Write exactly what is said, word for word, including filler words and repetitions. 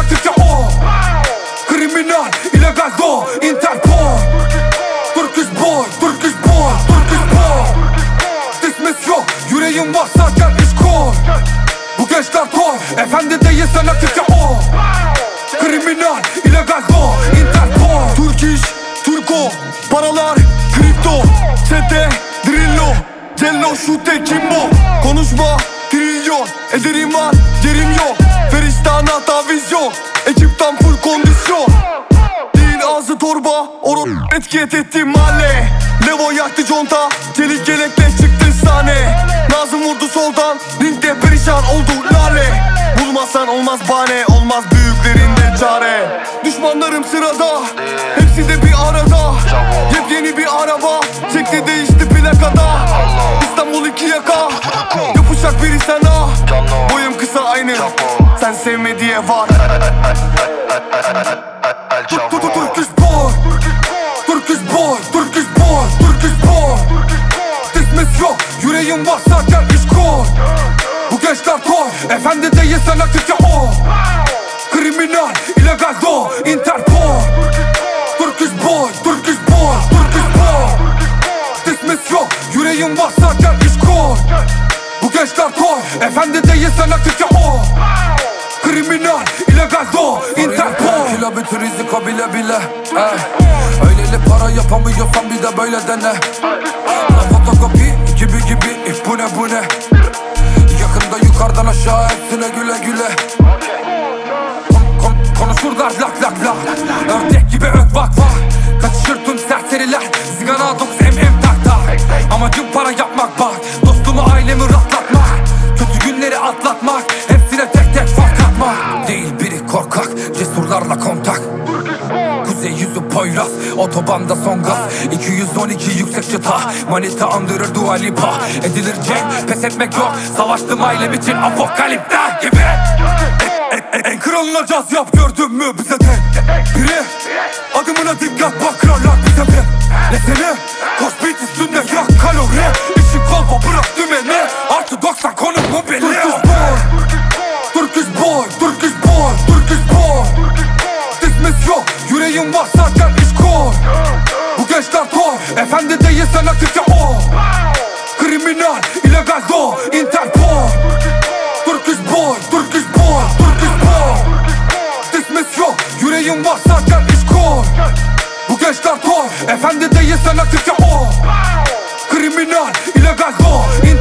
Türkçe o. Kriminal, illegal do, Interpol. Turkish boy, Turkish boy, Turkish boy. Dismiss yok, yüreğim varsa gel iş koy. Bu gençler toy, efendi değilsen Türkçe o. Kriminal, illegal do, Interpol. Turkish, Turko, paralar, kripto, çete, drillo, cello, şute, kimbo. Konuşma, trilyon, ederim var, yerim yok. Feriştahına taviz yok, ekipten full kondisyon. Değil ağzı torba, oron etiket etti mahalle. Levo yaktı conta, çelik yelekle çıktı sahne. Nazım vurdu soldan, ringde perişan oldu lale. Bulmazsan olmaz bahane, olmaz büyüklerinden çare. Düşmanlarım sırada, hepsi de bir arada. Yepyeni bir araba, çekti değişti plakada. İstanbul iki yaka, yapışacak biri sana. Boyum kısa aynı, sen sevme diye var. Turkish boy, Turkish boy, Turkish boy, Turkish boy. Dismiss yok, yüreğim varsa gel iş koy. Bu gençler toy, efendi değilsen Türkçe o. Kriminal, illegal do, Interpol. Turkish boy, Turkish boy, Turkish boy. Dismiss yok, yüreğim varsa gel iş koy. Bu gençler toy, efendi değilsen Türkçe o. Kriminal, illegal do, Interpol. Kilo bir tür riziko bile bile eh. Öyleli para yapamıyorsan bir de böyle dene. La fotokopi gibi gibi bu ne bu ne. Yakında yukarıdan aşağı hepsine güle güle. Kon, kon, konuşurlar lak lak lak. Ördek gibi ök vak vak. Kaçışır tüm serseriler. Zigana dokuz em em tak tak. Amacım para yapmak bak. Dostumu ailemi rahatlatmak. Kötü günleri atlatmak. Hepsine tek tek fark atmak. Değil biri korkak, cesurlarla kontak. Kuzey yüzü Poyraz, otobanda son gaz. iki yüz on iki yüksek çıta, manita andırır Dua Lipa. Edilir cenk, pes etmek yok. Savaştım ailem için apokalipta gibi. En, en, en kralına caz yap, gördün mü bize de biri. Adımına dikkat bak, krallar bize bir. Ne seni, koş beat üstünde yak kalori. İşin kolpa bırak dümeni, artı doksan konum mu belli. Turkish boy, Turkish boy, Turkish boy, Turkish boy. Dismiss yok, yüreğim varsa gel iş koy. Bu gençler toy, efendi değilsen Türkçe o. Kriminal, illegal do, Interpol. Turkish boy, Turkish boy, Turkish boy. Dismiss yok, yüreğim varsa gel iş koy. Bu gençler toy, efendi değilsen Türkçe o. Kriminal, illegal do, Interpol.